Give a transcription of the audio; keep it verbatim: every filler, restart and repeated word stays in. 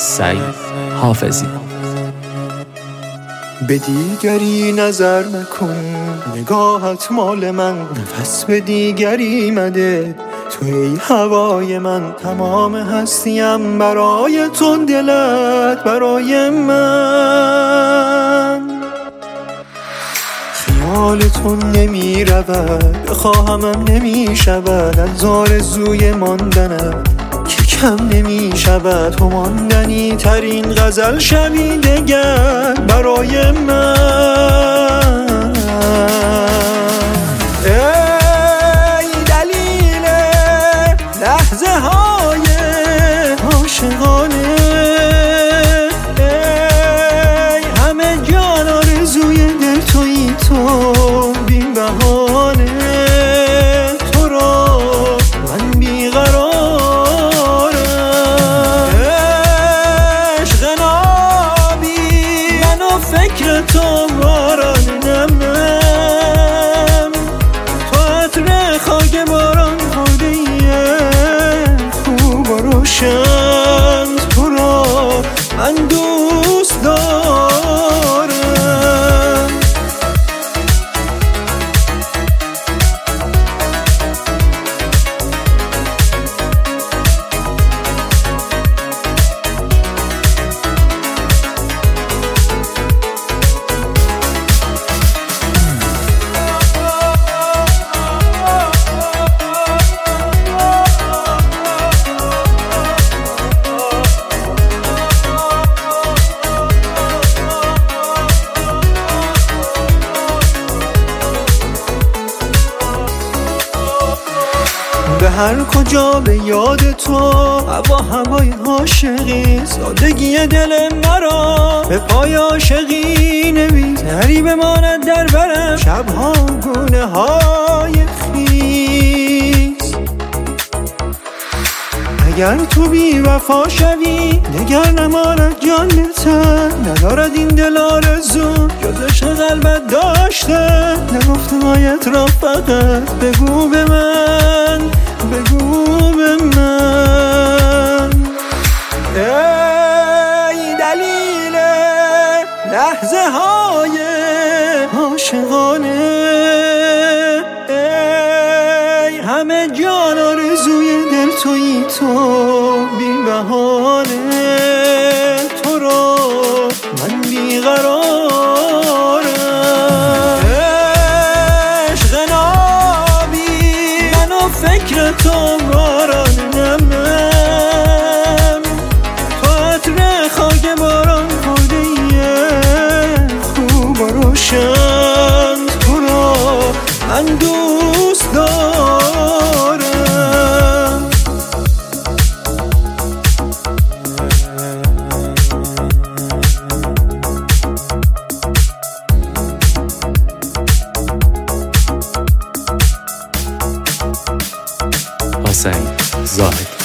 سعید حافظی. به دیگری نظر نکن، نگاهت مال من، نفس به دیگری مده. تو ای هوای من، تمام هستیم برای تو، دلت برای من. خیال تو نمی رود، بخواهمم نمی شود، از آرزوی ماندنت که کم نمی شود. تو ماندنی ترین غزل شبی دگر برای من. ای دلیل لحظه های عاشقانه، ای همه جان آرزوی دل تویی تو، بی بهانه تو را من بیقرارم. عشق نابی من و فکر تو باران نم نم، تو عطر خاک باران خورده ایه خوب و روشن، تو را من دوست دارم. به هر کجا به یاد تو، هوا هوای عاشقی، سادگی دل مرا به پای عاشقی نویس. نری بماند در برم شبها گونه های خیس. اگر تو بی وفا شوی دگر نماند جان به تن، ندارد این دل آرزو جز عشق قلبت داشته. نگفتمایت را فقط بگو به من، بگو به من. ای دلیل لحظه های عاشقانه، ای همه جان آرزوی دل تویی تو، بی بهانه تو را من بیقرارم. عشق نابی من و فکر تو باران نم نم، تو عطر خاک باران خورده ایه خوب و روشن، تو را من دوست دارم. حسین زاهدی.